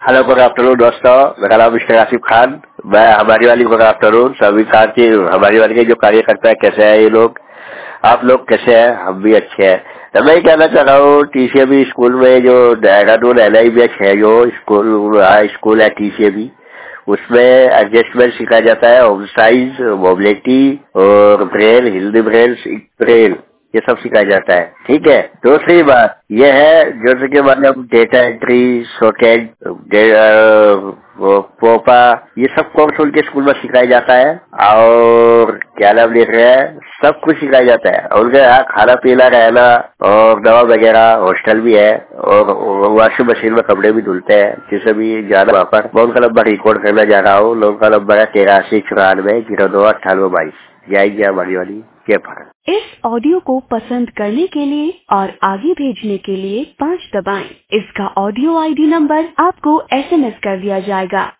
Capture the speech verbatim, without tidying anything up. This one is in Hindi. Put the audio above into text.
हेलो, गुड आफ्टरनून दोस्तों। मेरा नाम मिस्टर आसिफ खान। मैं हमारी वाली गुड आफ्टरनून सभी खान की हमारी वाली के जो कार्यकर्ता है, कैसे हैं ये लोग, आप लोग कैसे हैं? हम भी अच्छे हैं। तो मैं कहना चाह रहा हूँ टीसीएबी स्कूल में जो देहरादून एल आई बैच है, जो स्कूल स्कूल है टीसीएबी, उसमें एडजस्टमेंट सिखाया जाता है, होम साइज, मोबिलिटी और ब्रेल, हिंदी ब्रेल, ब्रेल ये सब सिखाया जाता है। ठीक है। दूसरी बात यह है जैसे कि मतलब डेटा एंट्री, शॉर्टेज, पोपा, ये सब कोर्स उनके स्कूल में सिखाया जाता है और क्या नाम लिख रहे हैं, सब कुछ सिखाया जाता है। उनके यहाँ खाना पीना, रहना और दवा वगैरह, हॉस्टल भी है और वॉशिंग मशीन में कपड़े भी धुलते हैं। जिसे भी जाना वहाँ पर मैं उनका नंबर रिकॉर्ड करना जा रहा हूँ। लोगों का नंबर है तिरासी चौरानवे जीरो दो अट्ठानवे बाईस। जाएगी हमारी वाली के पर। इस ऑडियो को पसंद करने के लिए और आगे भेजने के लिए पाँच दबाएं। इसका ऑडियो आईडी नंबर आपको एसएमएस कर दिया जाएगा।